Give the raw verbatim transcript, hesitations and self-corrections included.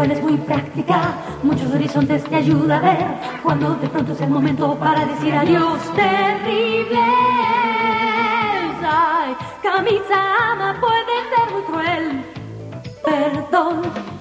buena, es muy práctica, muchos horizontes te ayuda a ver cuando de pronto es el momento para decir adiós. Terrible, ay, camisa ama, puede ser muy cruel. Perdón.